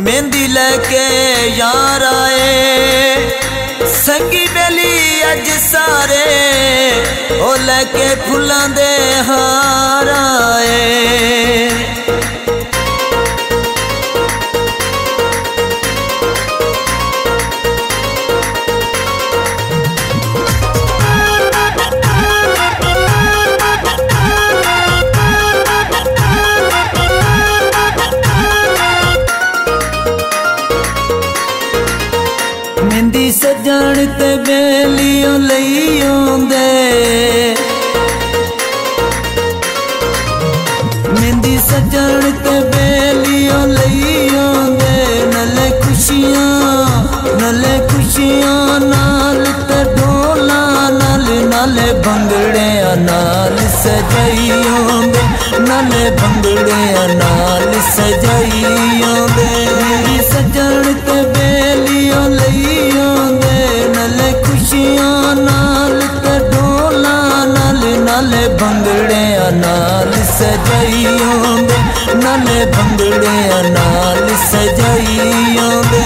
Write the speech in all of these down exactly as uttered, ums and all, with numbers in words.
मेहंदी लेके यार आए संगी बेली अज सारे ओ लेके फुल्लां दे हार आए। मेहंदी सजण ते बेलियों लई आंदे, मेहंदी सजण ते बेलियों लई आंदे, नले खुशियां नले खुशियां नाल ते ढोला नाल नाले भंगड़ियां नाल सजाई आंदे, नाले भंगड़ियां नाल सजाई आंदे। मेरी सजण ते बेलियों लई खुशियां नाल ते ढोला नाल नाले भंगड़ियां नाल सजाई आंदे, नाले भंगड़ियां नाल सजाई आंदे।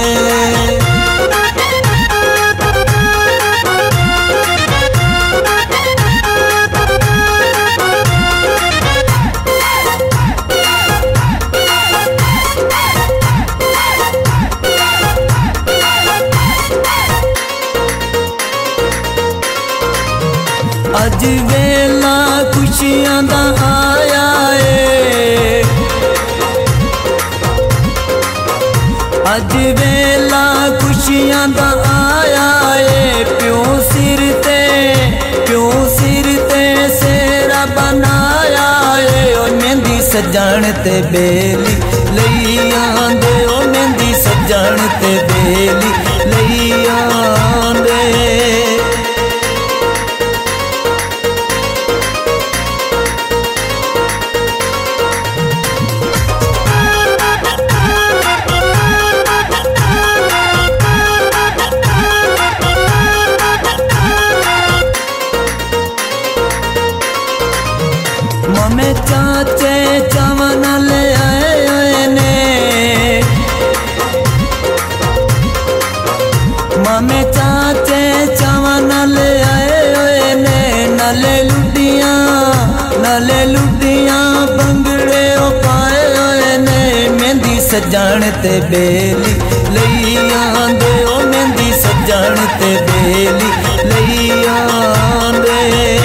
अज वेला खुशियां दा आया है, अज वेला खुशियां दा आया है। प्यो सिर ते प्यो सिर ते सेरा बनाया है, ओ मेहंदी सजण ते बेली लई आंदे, ओ मेहंदी सजण ते बेली लई आंदे। मामे चाचे चावन ले आए ने, मामे चाचे चावन ले आए ने, नाले लुडियां नाले लुडियां भंगड़े पाए ने। मेहंदी सजण ते बेली लई आंदे, ओ मेहंदी सजण ते बेली लई आंदे।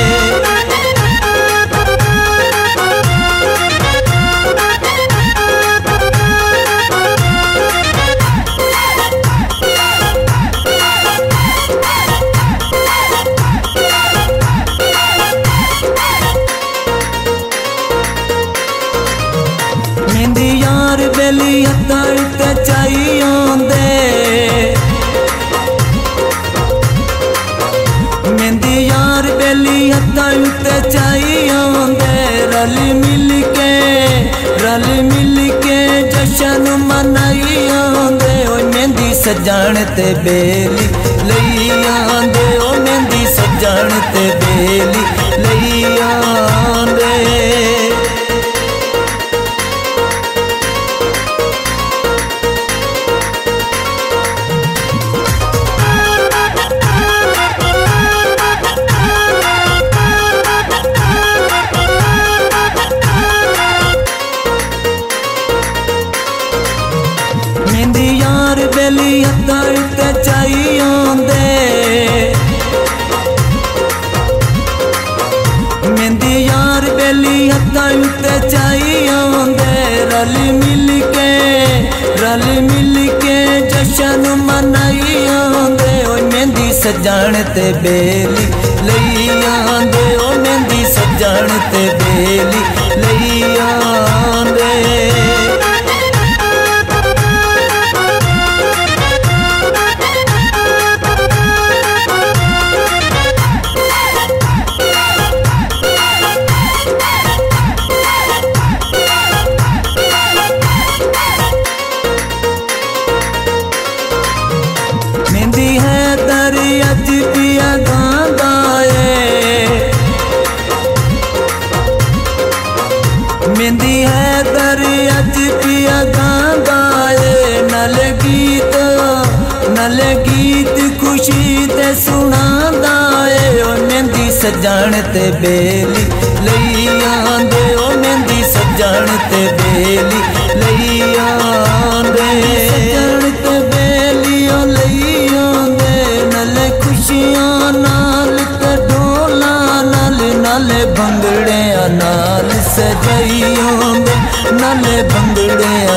मेहंदी यार बेली हत्थां ते चाई आंदे, मेहंदी यार बेली हत्थां ते चाई आंदे। रल मिल के रल मिल के जशन मनाई आंदे, ओ मेहंदी सजण ते बेली लई आंदे, ओ मेहंदी सजण ते बेली लई आंदे। मेहंदी यार बेली हत्थां ते चाई आंदे, मेहंदी यार बेली हत्थां ते चाई आंदे। रल मिल के रल मिल के जशन मनाई आंदे, ओ मेहंदी सजण ते बेली लई आंदे, ओ मेहंदी सजण ते बेली लई आंदे। मेहंदी है दरी अज पिया गांदा है, सजण ते बेली लई आंदे ओ मेहंदी सजण ते बेली लई आंदे सजण ते बेली ओ लई आंदे नाले खुशियां नाल ते ढोला नाल नाले भंगड़े नाल सजाई आंदे नाले भंगड़े